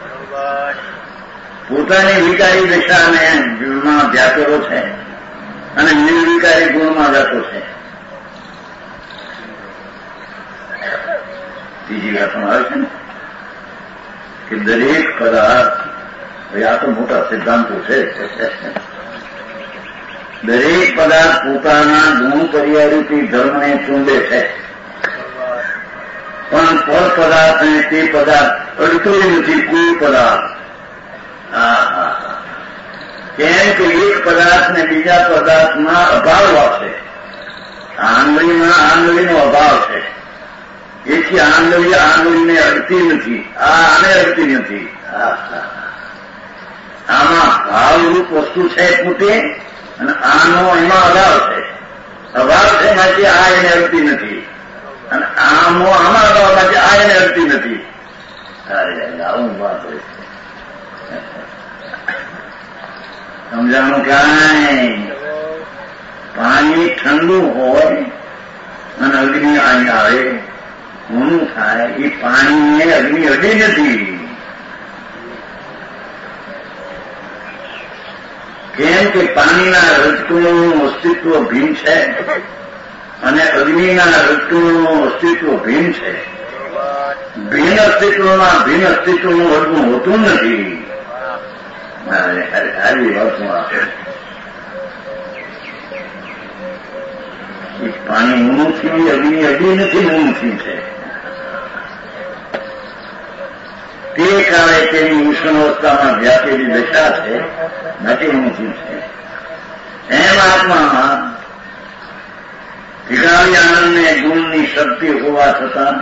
પોતાની વિકારી દિશાને ગુણમાં વ્યાપેલો છે અને નિર્વિકારી ગુણમાં જતો છે. બીજી વાતમાં આવે છે ને કે દરેક પદાર્થ, આ તો મોટા સિદ્ધાંતો છે. દરેક પદાર્થ પોતાના ગુણ પર્યાયથી ધર્મને ચૂંડે છે, પણ પર પદાર્થને તે પદાર્થ અડતો નથી. કોઈ પદાર્થ કેમ કે એક પદાર્થને બીજા પદાર્થમાં અભાવ આવશે. આંગળીનો અભાવ છે. એથી આંગળીને અડતી નથી. આને અડતી નથી. આમાં ભાવરૂપ વસ્તુ છે પોતે અને આનો એમાં અભાવ છે. અભાવ છે માટે આ એને અડતી નથી અને આમાં અભાવ માટે આ એને અડતી નથી. આવું વાત હોય છે. સમજાણું કાંઈ પાણી ઠંડુ હોય અને અગ્નિ અહીં આવે ઊંડું થાય. એ પાણીને અગ્નિ અડી નથી. કેમ કે પાણીના રજકણોનું અસ્તિત્વ ભિન્ન છે અને અગ્નિના રજકણોનું અસ્તિત્વ ભિન્ન છે. ભિન્ન અસ્તિત્વમાં ભિન્ન અસ્તિત્વનું વર્ગું હોતું નથી. આવી વાતમાં આપે પાણી ઊંડું થયું, અગ્નિ અડી નથી, ઊંડું થયું છે. તે કાળે તેની ઉષ્ણ અવસ્થામાં વ્યાપેલી દશા છે, નથી ઊંચી છે. એમ આત્મામાં ઠીકાવી આનંદને ગુણની શક્તિ હોવા છતાં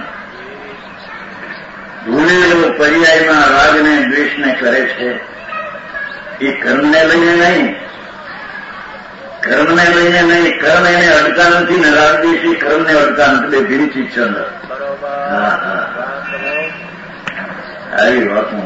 ભૂલેલો પર્યાયમાં રાગને દ્વેષને કરે છે. એ કર્મને લઈને નહીં, કર્મને લઈને નહીં, કર્મ એને અડતા નથી ને રાગદેશી કર્મને અડતા નથી. બે ભીની ચીજ છે અંદર. હા હા, આવી વાતમાં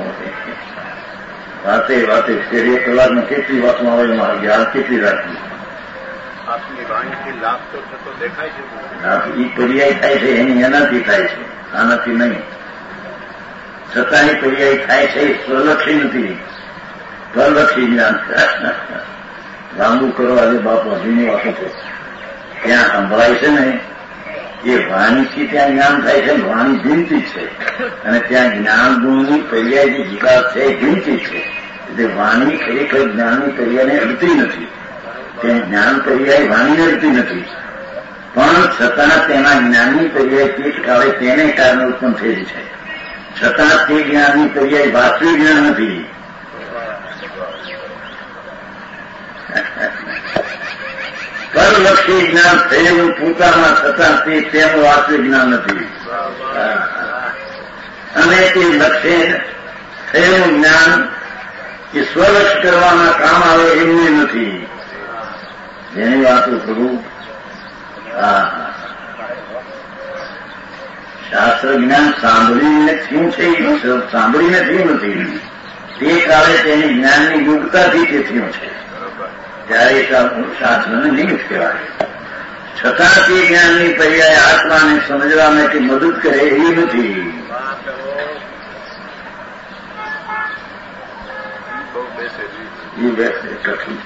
વાતે ફેર 1 કલાકમાં કેટલી વાતમાં આવે મારા જ્ઞાન કેટલી રાખવી. આપની વાણીથી લાભ તો થતો દેખાય છે. એ પર્યાય થાય છે એની એનાથી થાય છે, આનાથી નહીં. છતાં એ પર્યાય થાય છે એ સ્વલક્ષી નથી, પરલક્ષી જ્ઞાન. લાંબુ કરો આજે બાપુ હજીની વાતો છે. ત્યાં સંભળાય છે ને એ વાણીથી ત્યાં જ્ઞાન થાય છે. વાણી ભીનતી છે અને ત્યાં જ્ઞાન ગુણની પર્યાય જે વિકાસ છે એ ભીનતી છે. એટલે વાણી ખરેખર જ્ઞાનની પર્યાયને અડતી નથી. ત્યાં જ્ઞાન પર્યાય વાણીને અડતી નથી, પણ છતાં તેના જ્ઞાનની પર્યાય તે કાળે તેને કારણે ઉત્પન્ન થયેલી છે. છતાં તે જ્ઞાનની પર્યાય વાસ્તવિક જ્ઞાન નથી. પરલક્ષી જ્ઞાન થયેલું પોતામાં છતાં તે તેનું વાસ્તવિક જ્ઞાન નથી. અને તે લક્ષ્ય થયેલું જ્ઞાન એ સ્વલક્ષ કરવાના કામ આવે એમને નથી. જેની વાતો કરું, શાસ્ત્ર જ્ઞાન સાંભળીને થયું છે, સાંભળીને થયું નથી. તે કાળે તેની જ્ઞાનની યોગ્યતાથી તે થયું છે, ત્યારે શાસ્ત્રને નિમિત્ત કહેવાય. છતાં તે જ્ઞાનની પર્યાય આત્માને સમજવા માટે મદદ કરે એવી નથી. એ બેસે કઠિન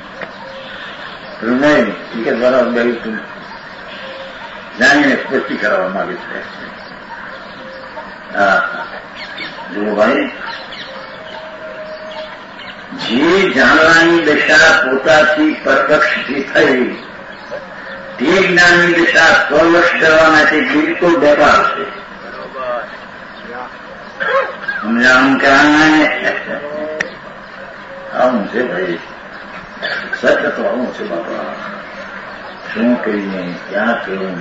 નહીં કે દ્વારા બેલું જાણીને સ્પષ્ટી કરવા માંગે છે. જુઓ ભાઈ, જે જાણવાની દશા પોતાથી પરપક્ષથી થઈ તે જ્ઞાનની દશા સ્વલક્ષ કરવા માટે બિલકુલ બેકાર છે. સમજાણું કારણે આવું છે ભાઈ, સત્ય તો આવું છે બાપા. શું કહીએ, ક્યાં કહ્યું.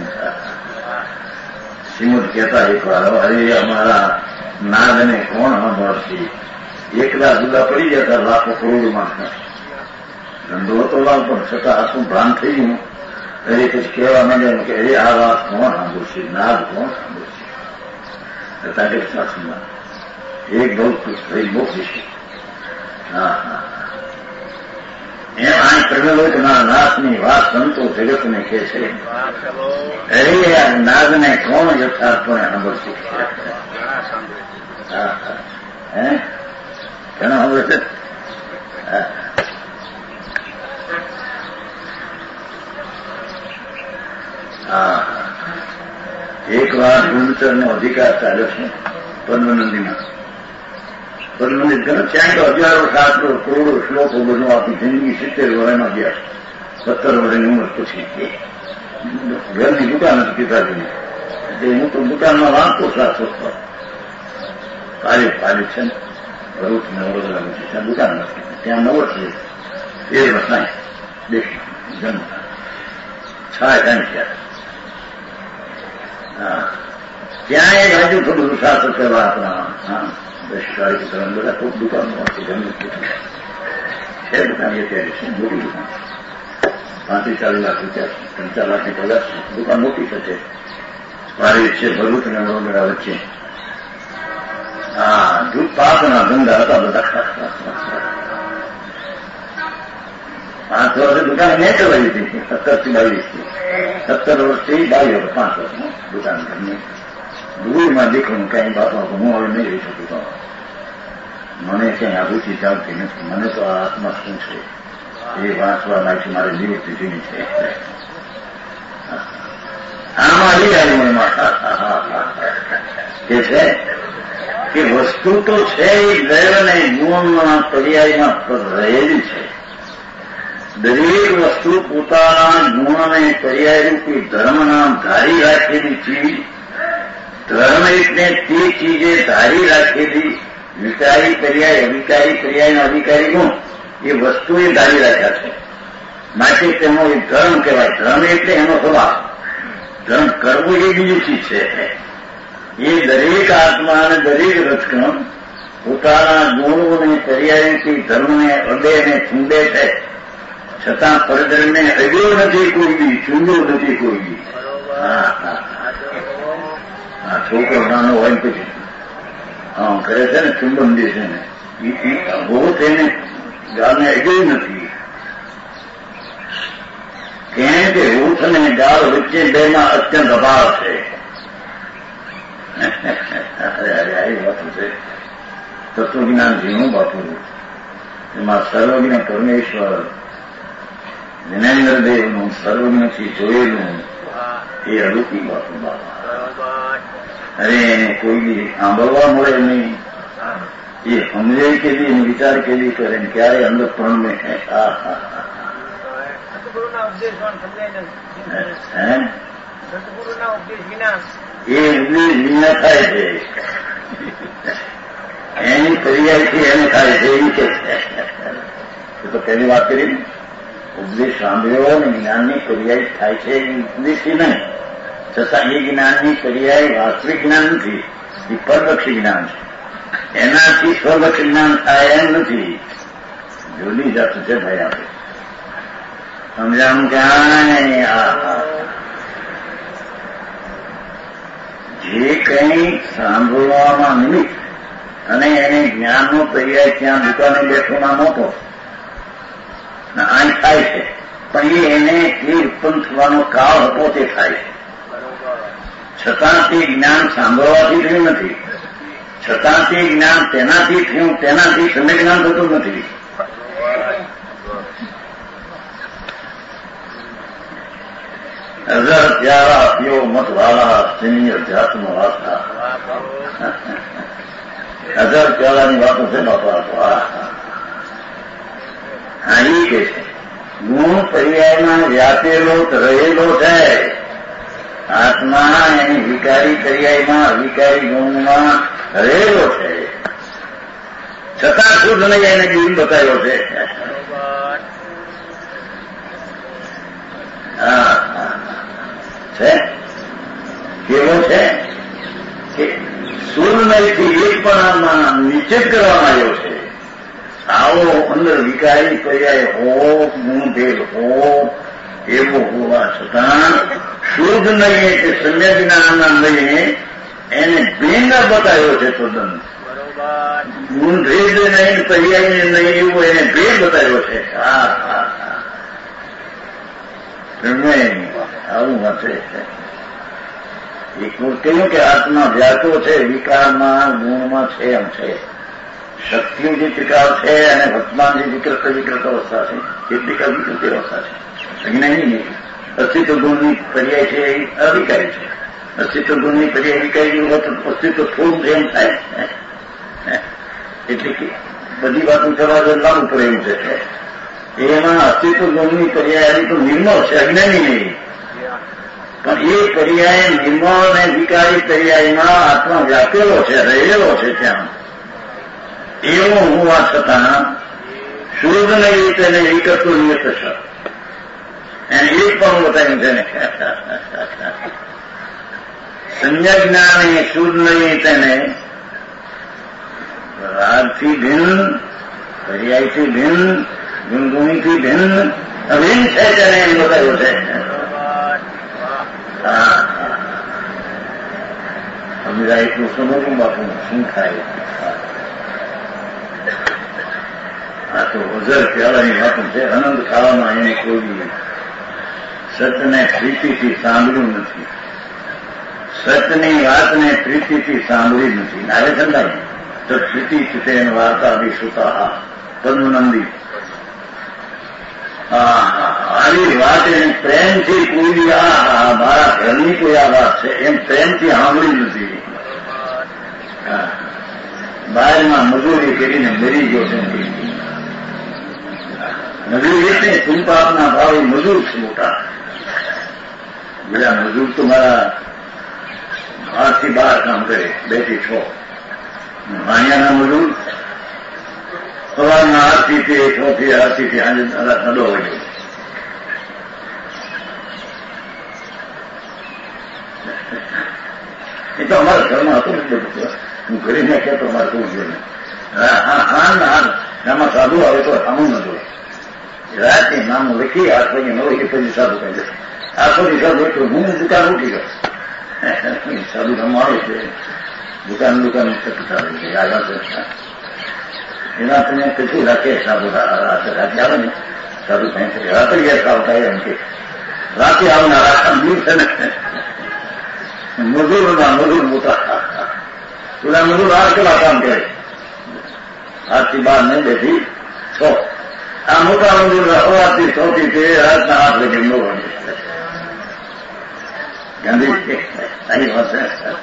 શ્રીમદ કહેતા એક વાર, અરે અમારા નાદને કોણ સાંભળશે? એકલા જુદા પડી જતા લાખો કરોડમાં. ધંધો હતો લાવ, પણ છતાં આખું ભાન થઈ ગયું. અરે પછી કહેવા માંડ્યા કે અરે આ વાત કોણ સાંભળશે, નાદ કોણ સાંભળશે? તાકે સાસુમાં એક બહુ ખુશ થઈ, બહુ ખુશી. હા હા, એમ આ પ્રગલોકના નાથની વાત સંતો જગતને કહે છે. અરે આ નાદને કોણ યથાર્થપણે સાંભળશે? હા હા, હે ઘણા સાંભળે છે. હા, એક વાર ગુંચરનો અધિકાર ચાલ્યો છે પદ્મનંદીમાં. પદ્મનંદી ઘણા ત્યાં તો હજારો શાસ્ત્રો કરોડો શ્લોકો બધું આપી જિંદગી 70 વર્ષમાં ગયા. 17 વર્ષની ઉંમર પછી ઘરની દુકાન હતી પિતાજીની. એટલે હું તો દુકાનમાં વાંચતો શાસ્ત્રો પારે છે ને ભરૂચ ને વડોદરાનું છે, ત્યાં દુકાન નથી. ત્યાં 9 વર્ષ 13 વર્ષ નાય દેશ જન્મ 6 થયા. હા, ત્યાં એક હજુ થોડું શાસ્ત્ર કરવા આપણા. હા, 10 કાર્યક્રમ બધા ખૂબ દુકાનો છે. જન્મ છે દુકાન, એ ત્યારે છે મોટી દુકાન. 35-40 લાખ રૂપિયા, 3-4 લાખની પગાર. દુકાન મોટી છે. મારી છે ભરૂચ અને વડોદરા વચ્ચે. હા, દૂધ પાકના ધંધા હતા બધા. 5 વર્ષે દુકાન મેં ચલાવી હતી. 17 થી 22. 17 વર્ષથી 22 વર્ષ, 5 વર્ષ દુકાન ઘરની. દૂરમાં દેખું કઈ બાપા હું હવે નહીં રહી શકું. તો મને ક્યાંય આભૂથી ચાલતી નથી. મને તો આ આત્મા શું છે એ વાંચવા માટે મારે નિવૃત્તિ જીવી છે. આમાં કે છે કે વસ્તુ તો છે એ દૈવ અને ગુણના પર્યાયમાં રહેલી છે. દરેક વસ્તુ પોતાના ગુણ અને પર્યાયરૂપી ધર્મ નામ ધારી રાખેલી ચીજ. ધર્મ એટલે તે ચીજે ધારી રાખેલી વિકારી પર્યાય, અવિકારી પર્યાયના અધિકારી ગુણ એ વસ્તુએ ધારી રાખ્યા છે. માટે તેનો એક ધર્મ કહેવાય. ધર્મ એટલે એનો સ્વભાવ. ધર્મ કરવું એ બીજી ચીજ છે. એ દરેક આત્મા અને દરેક રચકણ પોતાના ગુણો અને પર્યાયથી ધર્મને અડે અને ચૂંડે છે. છતાં પરદરને અડ્યો નથી કોઈ બી, ચૂંડ્યો નથી કોઈ બી. હા છોકરો નાનો હોય ને પછી કરે છે ને ચુંબન દે છે ને બહુ તેને ગાળને અડ્યું નથી. કેમ કે હોઠ અને ગાળ વચ્ચે બેમાં અત્યંત અભાવ છે. અરે બાપુ છે તત્વજ્ઞાન ઝીણું બાપુ, એમાં સર્વજ્ઞ પરમેશ્વર જ્ઞાનેન્દ્રદેવનું સર્વજ્ઞથી જોયેલું એ અડુકી બાપુ બાપા. અરે એને કોઈ બી સાંભળવા મળે નહીં, એ સમજે કેલી અને વિચાર કેલી કરે ને ક્યારે અંદર પણ મેં એ ઉપદેશ વિના થાય છે, એની પર્યાયથી એને થાય છે એવી કે છે. તો પહેલી વાત કરી, ઉપદેશ સાંભળ્યો અને જ્ઞાનની પર્યાય થાય છે એ ઉપદેશથી નહીં, છતાં એ જ્ઞાનની પર્યાય વાસ્તવિક જ્ઞાન નથી, એ પરલક્ષી જ્ઞાન છે. એનાથી સ્વલક્ષી જ્ઞાન થાય એમ નથી. જુદી જાત છે ભાઈ આપણે સમજાવું ક્યાં. જે કંઈ સાંભળવામાં નિમિત્ત અને એને જ્ઞાનનો પર્યાય ત્યાં દુકાને બેઠો ના નહોતો આ થાય છે, પણ એને એ ઉત્પન્ન થવાનો કાળ હતો તે થાય છે. છતાં તે જ્ઞાન સાંભળવાથી થયું નથી, છતાં તે જ્ઞાન તેનાથી થયું, તેનાથી સમય જ્ઞાન થતું નથી. હજાર પ્યારા પીઓ મત વાલા તેની અધ્યાત્મ વાર્તા. 1000 પ્યાલાની વાતો છે બાપા. હા એ કે છે ગુણ પર્યાયમાં વ્યાપેલો રહેલો છે આત્મા, એની વિકારી પર્યાયમાં અવિકારી ગુણમાં રહેલો છે, છતાં શુદ્ધ નહીં એને જીવન બતાવ્યો છે. છે કેવો છે કે સૂર્યથી એક પણ આમાં નિશ્ચિત કરવામાં આવ્યો છે. આવો અંદર વિકારી પર્યાય હો, ગુણભેદ હો, એવો હોવા છતાં શુદ્ધ નહીં કે સમ્યક જ્ઞાનના નહીં એને ભિન્ન બતાવ્યો છે. તદ્દન ગુણભેદ નહીં, પર્યાય નહીં, એવું એને ભેદ બતાવ્યો છે. આવું વાંચે છે. એક કહ્યું કે આત્મા વ્યાતો છે, વિકારમાં ગુણમાં છે એમ છે. શક્તિઓ જે વિકાર છે અને વર્તમાન જે વિકૃત અવસ્થા છે કેટલીક અવિકૃત અવસ્થા છે. અજ્ઞાની નહીં. અસ્તિત્વ ગુણની પર્યાય છે એ અવિકારી છે. અસ્તિત્વ ગુણની પર્યાય વિકારી અસ્તિત્વ થોડું એમ થાય. એટલે કે બધી વાતો કરવા લાગુ પડે એવું છે. એમાં અસ્તિત્વ ગુણની પર્યાય તો નિર્મળ છે, અજ્ઞાની નહીં. પણ એ પર્યાય નિર્મળ અને વિકારી પર્યાયમાં આત્મા વ્યાપેલો છે, રહેલો છે ત્યાં. એવું હોવા છતાં શુદ્ધ નહીં તેને એ કરતું નિયત છે. એને એક પણ બતાવ્યું છે ને સંજ્ઞા જ્ઞાન એ શુદ્ધ નહીં તેને રાગથી ભિન્ન, પર્યાયથી ભિન્ન, ગુણગુણીથી ભિન્ન અભિન્ન છે તેને એમ બતાવ્યું છે. સમજાય એટલું સમજવું બાપુ શું થાય. આ તો 1000 પ્યાલાની વાતો છે. અનંત કાળમાં એને કોઈ સત્યને પ્રીતિથી સાંભળ્યું નથી, સત્યની વાતને પ્રીતિથી સાંભળી નથી. નારે ચંદાય તો પ્રીતિ ચિતેન વાર્તા વિશ્રુતા પદ્મનંદી. આવી વાત એને પ્રેમથી કોઈ મારા ઘરની કોઈ આ વાત છે એમ પ્રેમથી સાંભળી નથી. બહારમાં મજૂરી કરીને મરી ગયો છે. મજૂર એટલે સુનપાપના ભાવ મજૂર છે મોટા. બધા મજૂર તો મારા 8 થી 12 કામ કરે, 2 થી 6. વાણિયાના મજૂર સવારના 8 થી 6 થી 8 થી સાંજે 9 વાગે. એ તો અમારા ઘરમાં હતું ને બધું. હું ઘરે ના કહેતો અમારે શું જોઈએ. આમાં સાધુ આવે તો આમું ન જોડે. રાતે નામું લખી 8 વાગે 9 વાગે પછી સાધુ કહી દે આખો સાધુ એટલું હું દુકાન ઉઠી ગયો સાધુ રમાડે છે દુકાન થતા રહે છે આગળ એના તમે કેટલું રાખે સાધુ રાતે આવે ને સાધુ કઈ રાતે ગયા આવતા એમ કે રાતે આવનાર આખા દિવસે મજૂર મોટા પેલા મજૂર 8 કલાક કામ કરે 8 થી 12 નહીં 2 થી 6 આ મોટા મજૂર 8 થી 6 થી તે રાતના 8 વાગે 9 વાગે ગાંધી સારી વાત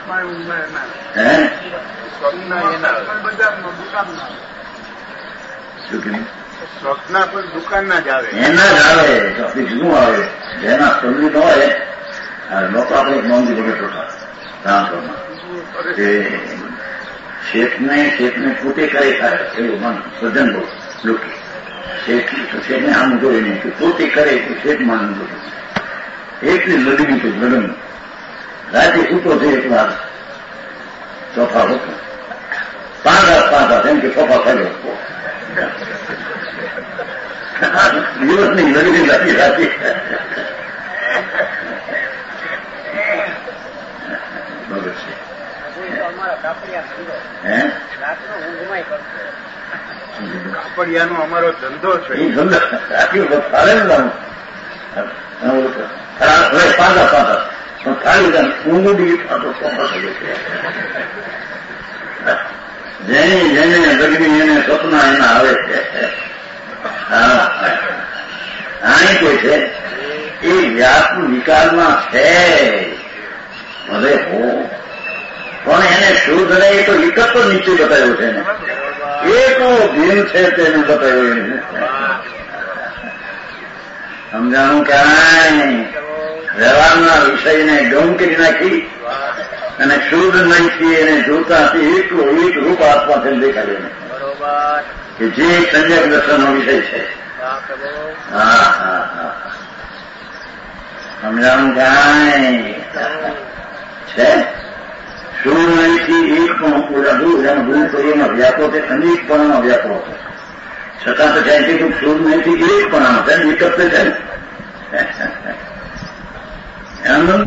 સ્વપ્ના પર દુકાનના જ આવે એના જ આવે ચોથી શું આવે જેના સમજી ન હોય લોકો આપણે નોંધી વગર રામપુરમાં શેઠને પોતે કરે થાય એવું મન સજ્જન બહુ લોકો શેઠને આમ જોઈ નહીં કે પોતે કરે તો શેઠ માન જોયું એટલી લડવી તો લડન રાતે સૂતો છે એક વાર ચોફા હતો 5 એમ કે ચોફા કર્યો દિવસની લડવી રાતી રાતે બરોબર છે કાપડિયાનો અમારો ધંધો છે એ ધંધો ફાળે ને પાંદા પણ ખાલી ઊંઘુડી જેને લગ્ની એને સપના એના આવે છે આને કોઈ છે એ વ્યાસનું નિકાલમાં છે ભલે હો પણ એને શુદ્ધ ને એ તો એક જ નીચે બતાવ્યો છે ને એક ભીમ છે તેને બતાવ્યો એને સમજાણું ક્યાંય વ્યવહારના વિષયને ગૌણ કરી નાખી અને શુદ્ધ નહીંથી એને જોતાથી એક રૂપ આત્મા થઈને દેખાડ્યો કે જે સંજક દર્શનનો વિષય છે સમજાણું ક્યાંય છે શુદ્ધ નહીંથી એક પણ પૂરા જેનો ગુરુ કરીએમાં વ્યાપો તે અનેકપણામાં વ્યાપો છતાં તો સાયન્ટિફિક શુદ્ધ નહીંથી એક પણ છે વિકલ્પ છે એમ